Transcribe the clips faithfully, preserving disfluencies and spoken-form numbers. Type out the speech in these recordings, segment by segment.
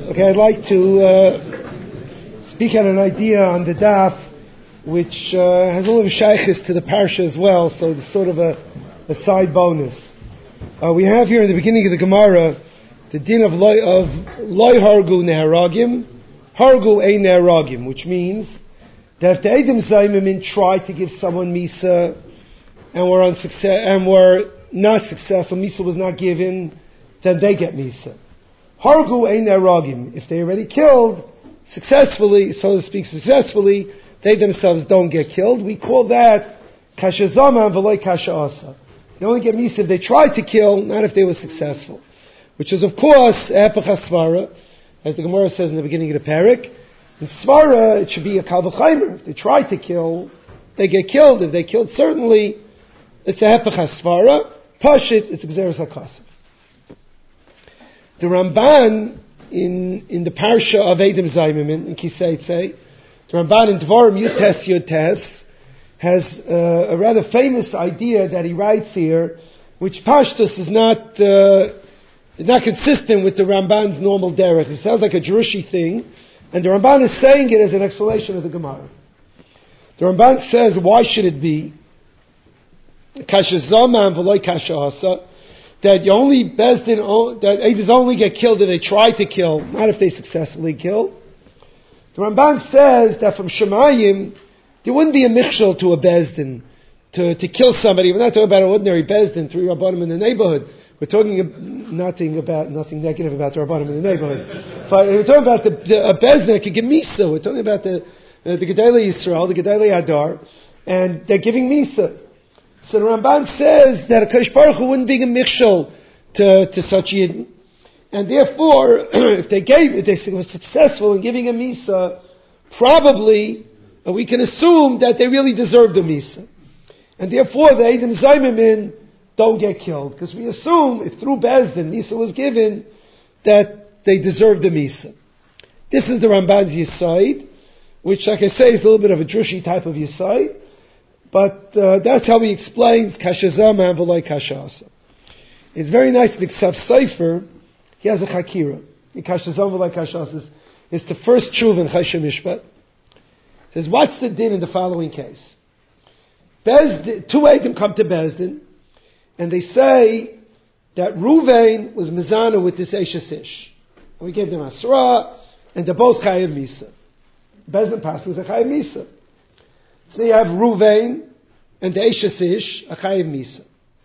Okay, I'd like to uh, speak on an idea on the daf which uh, has a little shaykhis to the parsha as well, so it's sort of a, a side bonus. Uh, we have here in the beginning of the Gemara the din of loy, of loy hargu neharagim, hargu ein neharagim, which means that if the Edom Zaymimin tried to give someone Misa and were unsuccess and were not successful, Misa was not given, then they get Misa. Hargu ein neharagim. If they already killed successfully, so to speak, successfully, they themselves don't get killed. We call that kasha zama v'loy kasha asa. They only get Misa if they tried to kill, not if they were successful. Which is, of course, epech svara, as the Gemara says in the beginning of the parak. In svara, it should be a kal v'chaymer. If they tried to kill, they get killed. If they killed, certainly, it's a epech svara. Pashit, it's gzeres hakasef. The Ramban in in the parsha of Edom Zaymimin in Kiseitze, the Ramban in Dvarim Yutes Yutes has uh, a rather famous idea that he writes here, which Pashtus is not uh, is not consistent with the Ramban's normal derech. It sounds like a Jerushi thing, and the Ramban is saying it as an explanation of the Gemara. The Ramban says, why should it be kasha zama and v'loy kasha asa? That you only Bezdin, that Eidos only get killed if they try to kill, not if they successfully kill. The Ramban says that from Shemayim, there wouldn't be a michshel to a Bezdin to, to kill somebody. We're not talking about an ordinary Bezdin, three Rabbanim in the neighborhood. We're talking about, nothing about nothing negative about the Rabbanim in the neighborhood. But we're talking about the, the a Bezdin that could give Misa. We're talking about the uh, the Gedolei Yisrael, the Gedolei Adar, and they're giving Misa. So the Ramban says that a Kadosh Baruch Hu wouldn't be a michshel to, to such yidden, and therefore, if they gave, if they were successful in giving a Misa, probably uh, we can assume that they really deserved a Misa, and therefore the Edom Zaymimin don't get killed, because we assume if through Bezdin Misa was given, that they deserved a Misa. This is the Ramban's Yisaid, which, like I say, is a little bit of a drushi type of Yisaid. But uh, that's how he explains kasha zama and v'loy kasha asa. It's very nice in the Ksav Sefer. He has a chakira. The kasha zama v'loy kasha asa is, is the first tshuva in Choshen Mishpat. He says, what's the din in the following case? Bezdin, two Edom come to Bezdin, and they say that Ruvain was mizana with this Eishes Ish. And we gave them Asra, and they're both chayiv Misa. Bezdin passes a chayiv Misa. So you have Ruvain and the Eishes Ish, a chayiv Misa.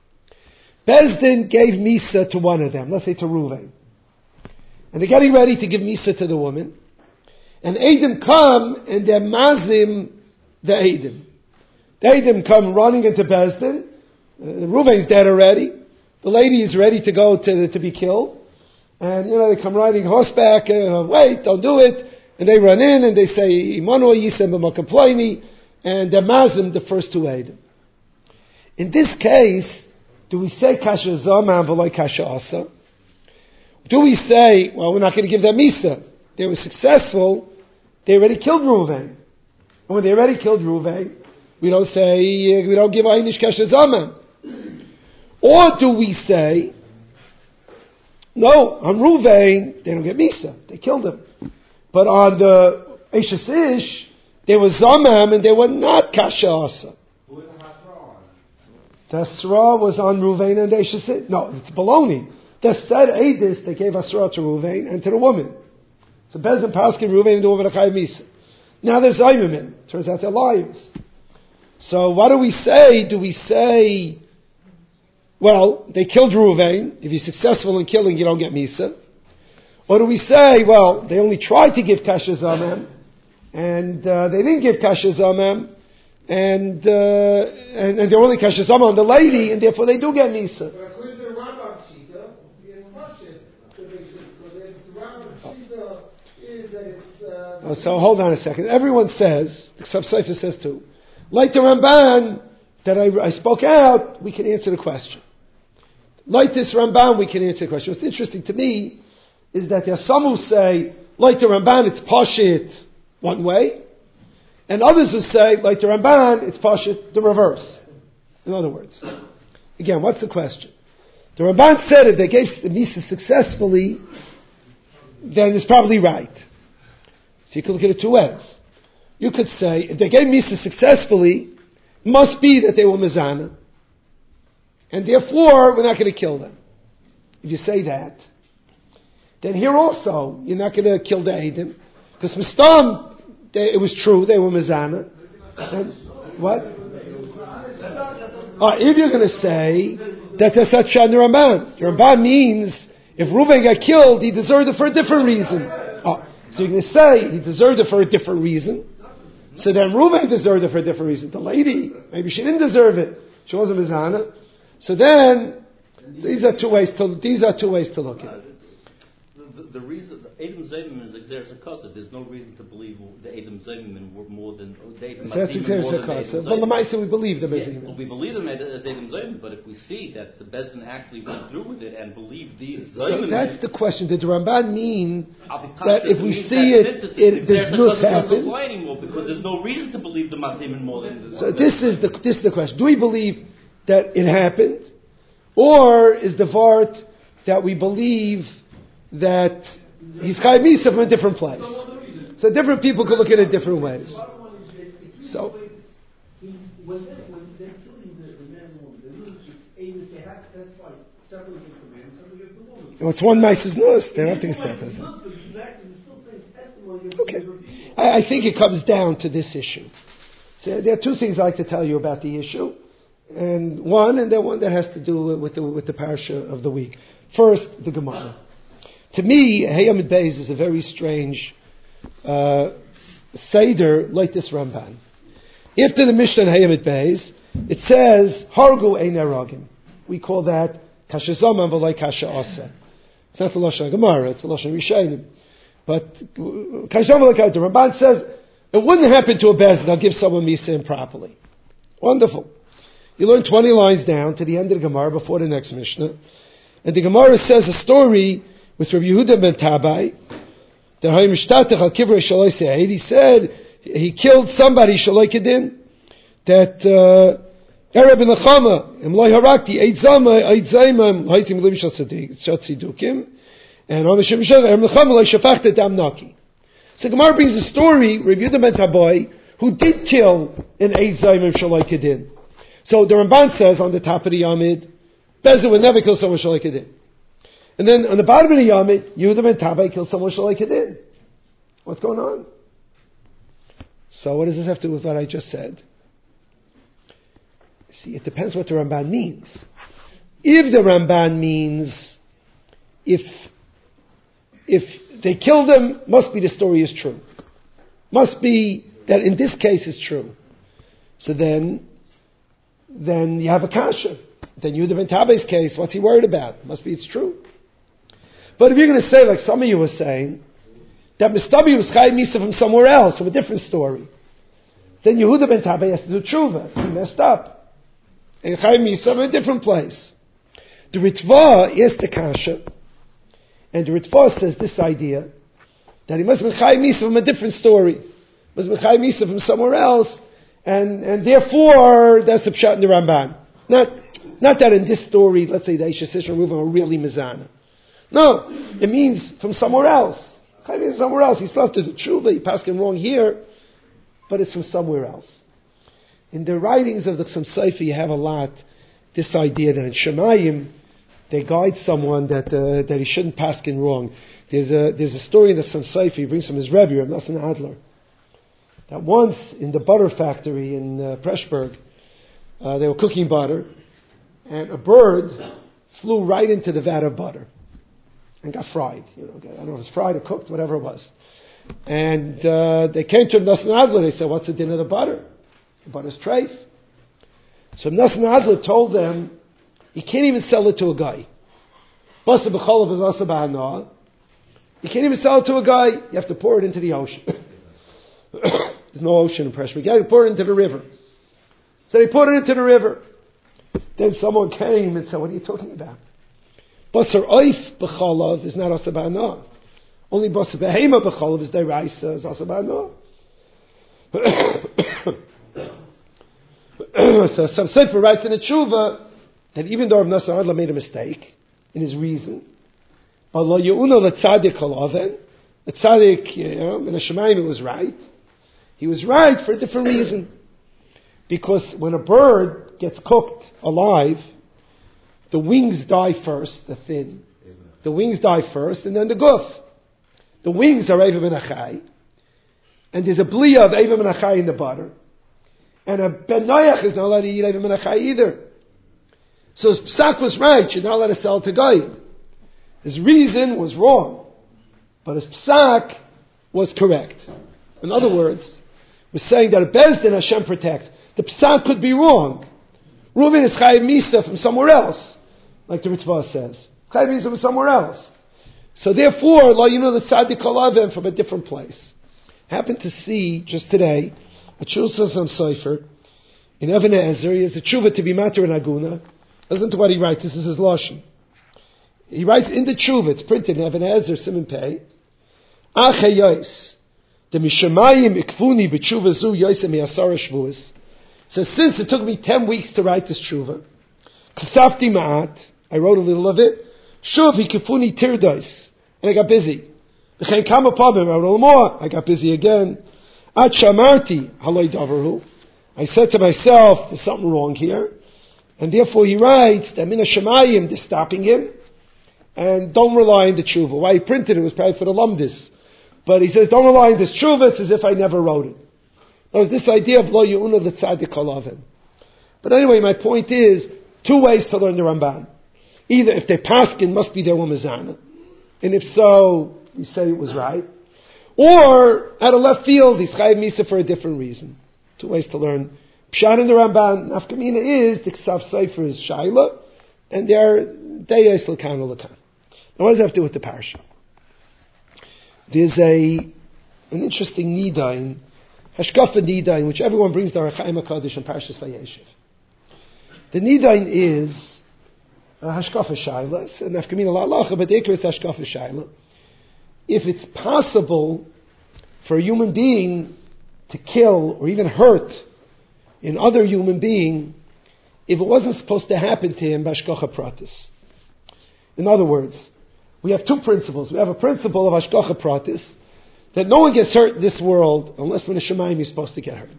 Bezdin gave Misa to one of them, let's say to Ruvain. And they're getting ready to give Misa to the woman. And Edom come and they're mazim the Edom. The Edom come running into Bezdin. Uh, Ruvain's dead already. The lady is ready to go to, to be killed. And, you know, they come riding horseback, uh, wait, don't do it. And they run in and they say, Imanu Yisem b'makaploini. And they're mazim the first two Edom. In this case, do we say kasha zama and v'loy kasha asa? Do we say, well, we're not going to give them Misa? They were successful. They already killed Ruvain. And when they already killed Ruvain, we don't say, we don't give Einish kasha zama. Or do we say, no, on Ruvain, they don't get Misa. They killed him. But on the Eishes Ish, they were Zamam and they were not Kasha Asa. Who was the Hasra on? The Hasra was on Ruvain and Eishes Ish. No, it's baloney. They said Edis, they gave Hasra to Ruvain and to the woman. So Bezdin Paskin, Ruvain and the woman Achai Misa. Now there's Zaymimin. Turns out they're liars. So what do we say? Do we say, well, they killed Ruvain. If you're successful in killing, you don't get Misa. Or do we say, well, they only tried to give Kasha Zamam, and uh, they didn't give kasha zamam, and, uh, and and they're only kasha zamam on the lady, and therefore they do get misa. But according to the Rambam Shita, it's Moshe. Because the Rambam Shita is that it's. Uh, oh, so hold on a second. Everyone says, the Ksav Sefer says too, like the Ramban that I, I spoke out, we can answer the question. Like this Ramban, we can answer the question. What's interesting to me is that there are some who say, like the Ramban, it's pashit one way, and others who say, like the Ramban, it's pashut, the reverse. In other words, again, what's the question? The Ramban said if they gave the Misa successfully, then it's probably right. So you can look at it two ways. You could say, if they gave Misa successfully, must be that they were Mizana. And therefore, we're not going to kill them. If you say that, then here also, you're not going to kill the Eidim. Because Mistam, it was true, they were Mizana. And what? Uh, if you're going to say that that's not Shan Ramban, the Ramban means if Reuven got killed, he deserved it for a different reason. Uh, so you're going to say he deserved it for a different reason. So then Reuven deserved it for a different reason. The lady, maybe she didn't deserve it. She wasn't Mizana. So then, these are two ways to these are two ways to look at it. The, the, the reason the Edom Zayman is Exeris HaKasa, there's no reason to believe the Edom Zayman were more than the Edom so that's Exeris HaKasa. Well, the Maisa we believe them as Edom. We believe them as Edom Zayman, but if we see that the Bezdin actually went through with it and believed these Zayman, so that's the question. Did the Ramban mean that if we see it, it does not happen? Anymore because there's no reason to believe the Mazimim more than the so this is the this is the question. Do we believe that it happened, or is the vart that we believe that he's Chai Misa from a different place? So different people could look at it different ways. So, when they're killing the man and woman, they lose it's they have that's like separating the man, separating the woman. Well, it's one Mises nus. They don't think it's that. Okay, I, I think it comes down to this issue. So there are two things I like to tell you about the issue. And one, and then one that has to do with the with the parasha of the week. First, the Gemara. To me, Hayamid Beis is a very strange uh, seder like this Ramban. After the Mishnah Hayamid Beis, it says Hargu Ein Aragim. We call that Kasha Zaman v'lai Kasha Asa. It's not the Lashon Gemara; it's the Lashon Rishayim. But Kasha Zaman v'lai Kasha. The Ramban says it wouldn't happen to a Beis. They'll give someone Misa improperly. Wonderful. You learn twenty lines down to the end of the Gemara before the next Mishnah. And the Gemara says a story with Rabbi Yehuda ben Tabai. He said he killed somebody, Shaloi Kedin, that Arab in the Chama, Imloi Harakti, Eid Zama, Eid Zaimam, Haitim Libim Shatzidukim, and Amishim Mishal, Arab in the Chama, Lai Shafachta Dam Naki. So Gemara brings a story, Rabbi Yehuda ben Tabai, who did kill an Eid Zaimam Shaloi Kedin. So the Ramban says on the top of the Yamid, Bezin would never kill someone Shaloi Kedin. And then on the bottom of the Yamid, Yehuda ben Tabai killed someone Shaloi Kedin. What's going on? So what does this have to do with what I just said? See, it depends what the Ramban means. If the Ramban means if if they killed them, must be the story is true. Must be that in this case it's true. So then then you have a kasha. Then Yehuda ben Tabai's case, what's he worried about? Must be it's true. But if you're going to say, like some of you were saying, that Mistabi was Chai Misa from somewhere else, from a different story, then Yehuda ben Tabai has to do tshuva. He messed up. And Chai Misa from a different place. The Ritva is the kasha, and the Ritva says this idea, that he must be Chai Misa from a different story. Must be Chai Misa from somewhere else, and, and therefore, that's a pshat in the Ramban. Not, not that in this story, let's say the Aisha Sisra Reuven are really Mizana. No, it means from somewhere else. Chai Misa somewhere else. He's supposed to do tshuva, he passed him wrong here, but it's from somewhere else. In the writings of the Chassam Sofer, you have a lot this idea that in Shemayim, they guide someone that uh, that he shouldn't paskin wrong. There's a there's a story in the Chassam Sofer, he brings from his Rebbe, Reb Nosson Adler, that once in the butter factory in uh, Preshburg, uh, they were cooking butter, and a bird flew right into the vat of butter and got fried. You know, I don't know if it was fried or cooked, whatever it was. And uh, they came to Reb Nosson Adler. They said, "What's the din of the butter? The butter's treif." So Reb Nosson Adler told them, "You can't even sell it to a guy. Basa b'cholav is also b'hanah. You can't even sell it to a guy. You have to pour it into the ocean." There's no ocean in Preshburg. You have to pour it into the river. So they poured it into the river. Then someone came and said, "What are you talking about? Basar oif b'cholav is not also b'hanah. Only basar behema b'cholav is deraisa is also b'hanah." So some Sefer writes in a tshuva that even though Reb Nosson Adler made a mistake in his reason, But lo ye'una l'tzadik halaven, the tzadik, you know, in the Shemayim, it was right. He was right for a different reason. Because when a bird gets cooked alive, the wings die first, the fin. The wings die first, and then the guf. The wings are Eiva ben Achai, and there's a bliya of Eiva ben Achai in the butter. And a Ben Noach is not allowed to eat Eiva ben Achai either. So his psak was right, you're not allowed to sell to Goyim. His reason was wrong, but his psak was correct. In other words, we're saying that a Beis Din Hashem protects. The psak could be wrong. Reuben is Chayiv Misa from somewhere else, like the Ritva says. Chayiv Misa from somewhere else. So therefore, you know, the tzaddik halavim from a different place. Happened to see just today a Chulsasam Sefer in Even Ezer. He has a tshuva to be matter in Aguna. Listen to what he writes. This is his lashon. He writes in the tshuva. It's printed in Even Ezer Siman Pei. Ache yois the mishamayim ikfuni b'tshuva zu yoisem yasara shvuas. So since it took me ten weeks to write this tshuva, kasafti ma'at, I wrote a little of it. Shuv hikifuni tirdos, and I got busy. V'chein kama pabim, I wrote a little more. I got busy again. Ad shamarti haloi davarhu. I said to myself, there's something wrong here, and therefore he writes that mina shemayim is stopping him, and don't rely on the tshuva. Why he printed it was probably for the lumdis, but he says don't rely on this tshuva. It's as if I never wrote it. There was this idea of lo ye'una l'tzadik halavim. But anyway, my point is two ways to learn the Ramban. Either if they paskin, must be their Ramazana, and if so, we say it was right. Or out of left field, he's chayiv misa for a different reason. Two ways to learn pshat in the Ramban. Nafkamina is the Ksav Sefer is shaila, and they're deyes l'kan l'kan. Now, what does that have to do with the parasha? There's a an interesting nidain, hashkafa nidain, which everyone brings the Arachaim HaKadosh and Parashas Vayeshev. The nidain is uh, hashkafa shaila, and nafkamina la'alacha, but the ikar is hashkafa shaila. If it's possible for a human being to kill or even hurt another human being, if it wasn't supposed to happen to him, b'hashgacha pratis. In other words, we have two principles. We have a principle of hashgacha pratis, that no one gets hurt in this world unless when a shemayim is supposed to get hurt.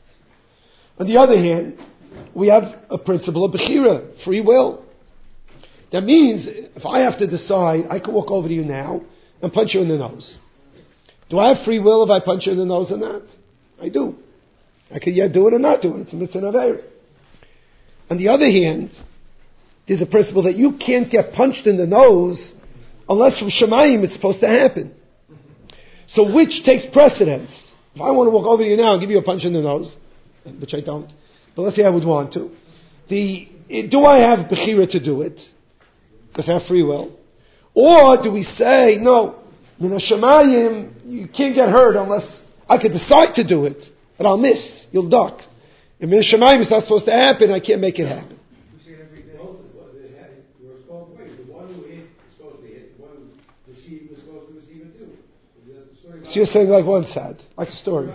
On the other hand, we have a principle of bechira, free will. That means if I have to decide, I can walk over to you now and punch you in the nose. Do I have free will if I punch you in the nose or not? I do. I could yet do it or not do it. It's a mitzvah aveira. On the other hand, there's a principle that you can't get punched in the nose unless from Shemayim it's supposed to happen. So which takes precedence? If I want to walk over to you now and give you a punch in the nose, which I don't, but let's say I would want to, the do I have bechira to do it? Because I have free will. Or do we say, no, min hashamayim, you can't get hurt unless I could decide to do it, and I'll miss, you'll duck. If min hashamayim it's not supposed to happen, I can't make it happen. So you're saying like one side, like a story.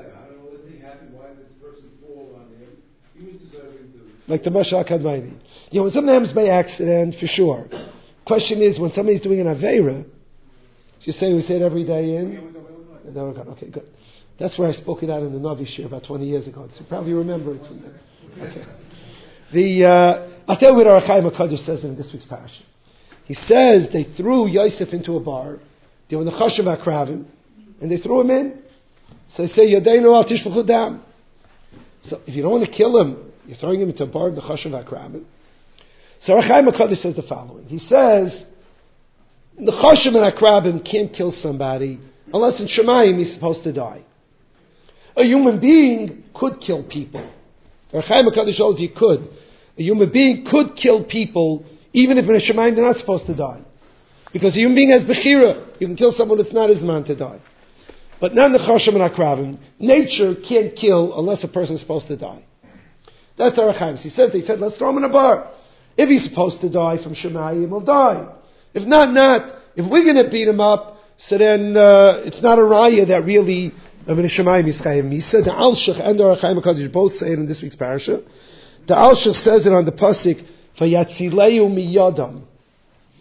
Like the Mashal Kadmaini. You know, when something happens by accident, for sure. Question is, when somebody's doing an Aveira, you say we say it every day in? Okay, good. That's where I spoke it out in the Navi Shir about twenty years ago. So you probably remember it from there. Okay. The, uh, I'll tell you what our Chaim HaKadosh says in this week's parasha. He says they threw Yosef into a bar. They were in the Chashav HaKravim, and they threw him in. So they say, Yadeinu al tishpachu dam. So if you don't want to kill him, you're throwing him into a bar of the Chashav HaKravim. So our Chaim HaKadosh says the following. He says, the Chashav HaKravim can't kill somebody unless in Shemayim he's supposed to die. A human being could kill people. Our Chaim HaKadosh holds he could. A human being could kill people even if in a Shemayim they're not supposed to die. Because a human being has Bechira. You can kill someone that's not his man to die. But not in the Chashav HaKravim. Nature can't kill unless a person is supposed to die. That's our Chaim. He says, they said, let's throw him in a bar. If he's supposed to die from Shemayim, he'll die. If not, not. If we're going to beat him up, so then uh, it's not a raya that really, I mean, Shemayim is Chaim Misa. The Alshach and our Chaim HaKadosh both say it in this week's parasha. The Alshach says it on the pasuk, Vayatzileu miyadam.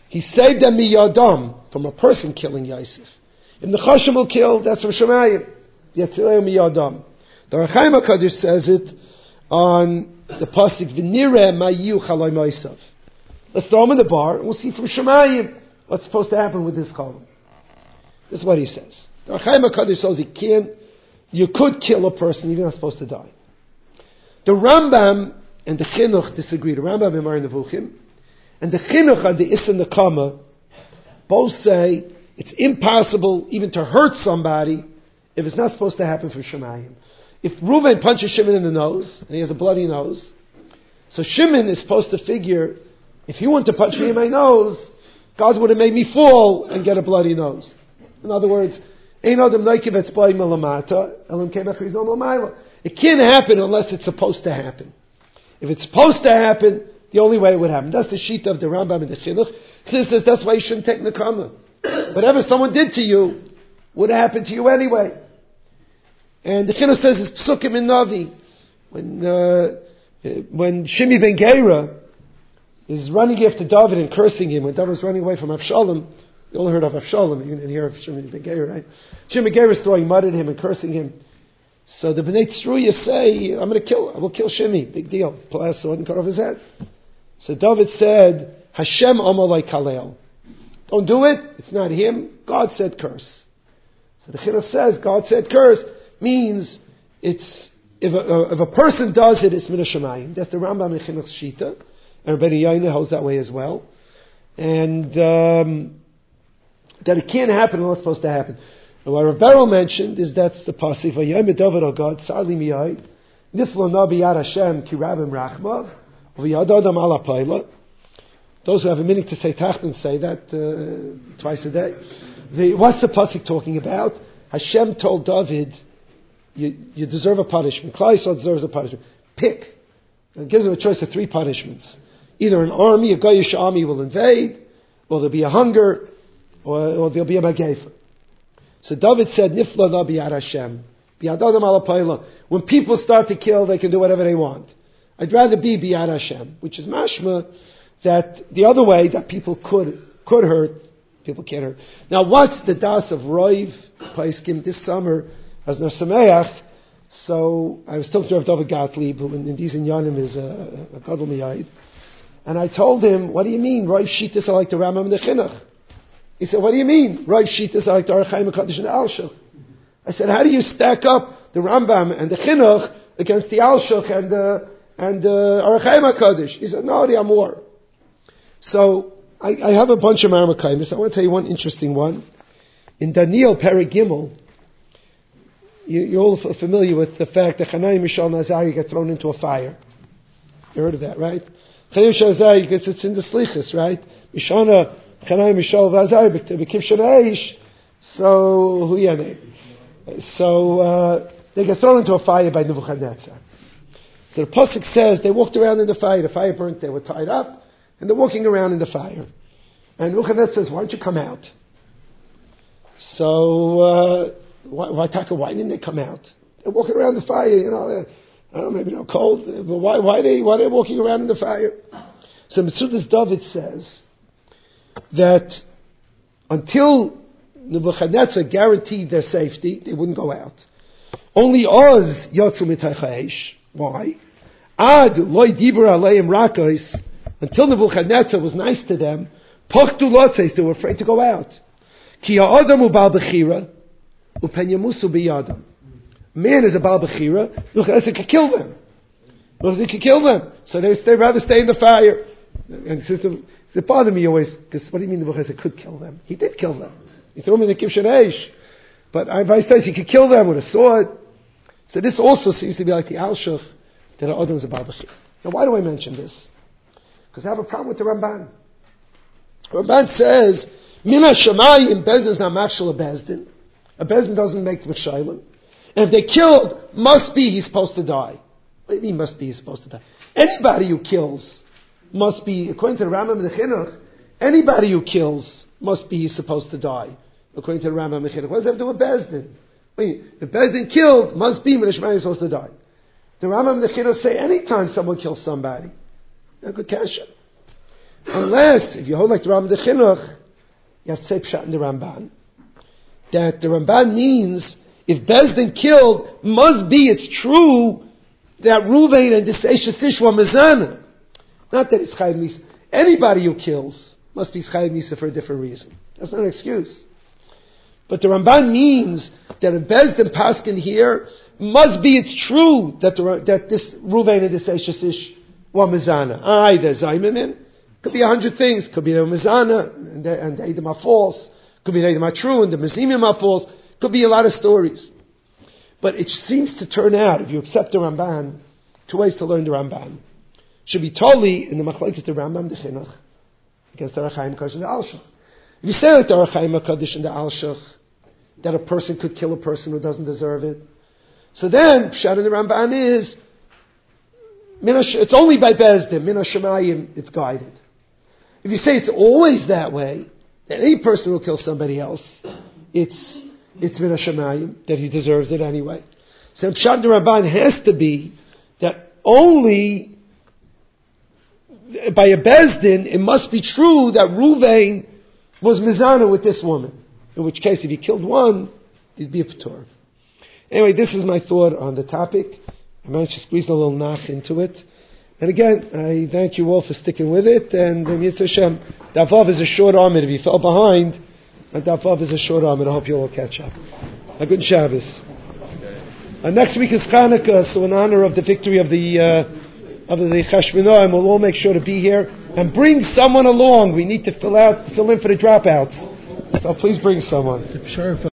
He saved them miyadam, from a person killing Yosef. If the Chasham will kill, that's from Shemayim. Yatzileu miyadam. The Rechaim HaKadosh says it on the pasuk V'nireh mayu chaloi moisav. Let's throw him in the bar, and we'll see from Shemayim what's supposed to happen with this chalom. This is what he says. The Rechaim HaKadosh says he can't, you could kill a person, you're not supposed to die. The Rambam and the Chinuch disagree. The Rambam and Mar Nevuchim and the Chinuch and the Issa Nekama both say it's impossible even to hurt somebody if it's not supposed to happen for Shemayim. If Reuven punches Shimon in the nose, and he has a bloody nose, so Shimon is supposed to figure, if he wanted to punch me in my nose, God would have made me fall and get a bloody nose. In other words, it can't happen unless it's supposed to happen. If it's supposed to happen, the only way it would happen. That's the sheet of the Rambam and the Chinuch. He says that's why you shouldn't take Nekama. Whatever someone did to you would have happened to you anyway. And the Chinuch says it's Psukim in Navi. When, uh, when Shimi ben Gera is running after David and cursing him, when David was running away from Avshalom, you all heard of Avshalom, you didn't hear of Shimi ben Gera, right? Shimi ben Gera is throwing mud at him and cursing him. So the Bnei Tzruya say, I'm going to kill, I will kill Shimi. Big deal. Pull out a sword and cut off his head. So David said, Hashem amalei kalel. Don't do it. It's not him. God said curse. So the Chinuch says, God said curse means it's, if a, if a person does it, it's min hashamayim. That's the Rambam and Chinuch's Shita. And Rabbeinu Yaina holds that way as well. And um, that it can't happen unless it's supposed to happen. And what Rav Beryl mentioned is that's the pasuk Vayom David O God Sarli Miyai Niflo Nabi Yad Hashem Ki Rabim Rachma V'Yad Adam Ala Paila. Those who have a minute to say Tachten say that uh, twice a day. The, what's the pasuk talking about? Hashem told David, you, you deserve a punishment. Klal Yisrael deserves a punishment. Pick. It gives him a choice of three punishments. Either an army, a Goyish army will invade, or there'll be a hunger, or, or there'll be a Magefa. So David said, Nifla na biyad Hashem. Biyad Adam ala Paila. When people start to kill, they can do whatever they want. I'd rather be biyad Hashem, which is mashma, that the other way, that people could could hurt, people can't hurt. Now what's the das of Roiv Paiskim this summer as Nar Sameach? So I was talking to Rav David Gottlieb, who in, in these inyanim is a, a Gadol Miyayid, and I told him, what do you mean? Roiv Shitas are like the Rambam and the Chinuch. He said, what do you mean? Roiv Shitas are like the Orach Chaim HaKadosh and the Alshach. I said, how do you stack up the Rambam and the Chinuch against the Alshach and the and the Orach Chaim HaKadosh? He said, no, the Amor. So I, I have a bunch of Marmakaimis. I want to tell you one interesting one. In Daniel Perek Gimel, you, you're all familiar with the fact that Chanai Mishal Nazari got thrown into a fire. You heard of that, right? Chanai Mishal Nazari, because it's in the Slichus, right? Mishana Chanai Mishal Nazari Bekiv Shanaish. So who yane? So uh, they got thrown into a fire by Nebuchadnezzar. So the pasuk says they walked around in the fire. The fire burnt. They were tied up. And they're walking around in the fire. And Nebuchadnezzar says, why don't you come out? So, uh, why, why, Taka, why didn't they come out? They're walking around the fire, you know, I don't know, maybe they're cold, but why, why, they, why are they walking around in the fire? So Metzudas David says that until Nebuchadnezzar guaranteed their safety, they wouldn't go out. Only Oz Yotzu Mitach Ha'esh. Why? Ad loy dibur aleim rakos. Until Nebuchadnezzar was nice to them, Pochtu Lotzes, they were afraid to go out. Ki ha'adam hu bal bechira, upen yamusu biyadam. Man is a bal bechira, Nebuchadnezzar could kill them. Nebuchadnezzar could kill them. So they they rather stay in the fire. And it, it bothered me always, because what do you mean Nebuchadnezzar could kill them? He did kill them. He threw them in the Kivshan Eish. But Vice says he could kill them with a sword. So this also seems to be like the Alshach, that ha'adam is a bal bechira. Now why do I mention this? Because I have a problem with the Ramban. Ramban says, Mina Shamayim, Bezdin is not machshel a Bezdin. A Bezdin doesn't make the Mechshaylim. And if they killed, must be he's supposed to die. What do you mean must be he's supposed to die? Anybody who kills must be, according to the Rambam and the Chinuch, anybody who kills must be he's supposed to die. According to the Rambam and the Chinuch. What does that have to do with Bezdin? If Bezdin killed, must be Mina Shamayim is supposed to die. The Rambam and the Chinuch say anytime someone kills somebody, a good kasha. Unless, if you hold like the Rambam de Chinuch, you have to say Pshat in the Ramban. That the Ramban means, if Bezdin killed, must be, it's true, that Ruvain and this Eishes Ish were Mezana. Not that it's Chayiv Misa. Anybody who kills must be Chayiv Misa for a different reason. That's not an excuse. But the Ramban means that if Bezdin Paskin here, must be, it's true that the, that this Ruvain and this Eishes Ish were Mezana. Aye, there's Zaymimin. Could be a hundred things. Could be the Mezana and the, and the Edom are false. Could be the Edom are true and the Mezimim are false. Could be a lot of stories. But it seems to turn out, if you accept the Ramban, two ways to learn the Ramban. Should be totally in the Machlekes the Rambam the Chinuch against the Arachaim Kodesh and the Alshach. If you say like the Arachaim Kodesh and the Alshach, that a person could kill a person who doesn't deserve it, so then Pshat in the Ramban is it's only by Bezdin, Min HaShemayim, it's guided. If you say it's always that way, that any person who kills somebody else, it's it's Min HaShemayim, that he deserves it anyway. So Pshat in the Ramban has to be that only by a Bezdin, it must be true that Ruvain was Mizana with this woman. In which case, if he killed one, it'd be a P'tor. Anyway, this is my thought on the topic. I managed to squeeze a little nach into it. And again, I thank you all for sticking with it. And um, Yitzhak Hashem, Davav is a short armor. If you fell behind, and Davav is a short armor. I hope you all catch up. A good Shabbos. Uh, next week is Chanukah, so in honor of the victory of the uh, of the Chashmonaim, we'll all make sure to be here and bring someone along. We need to fill out, fill in for the dropouts. So please bring someone.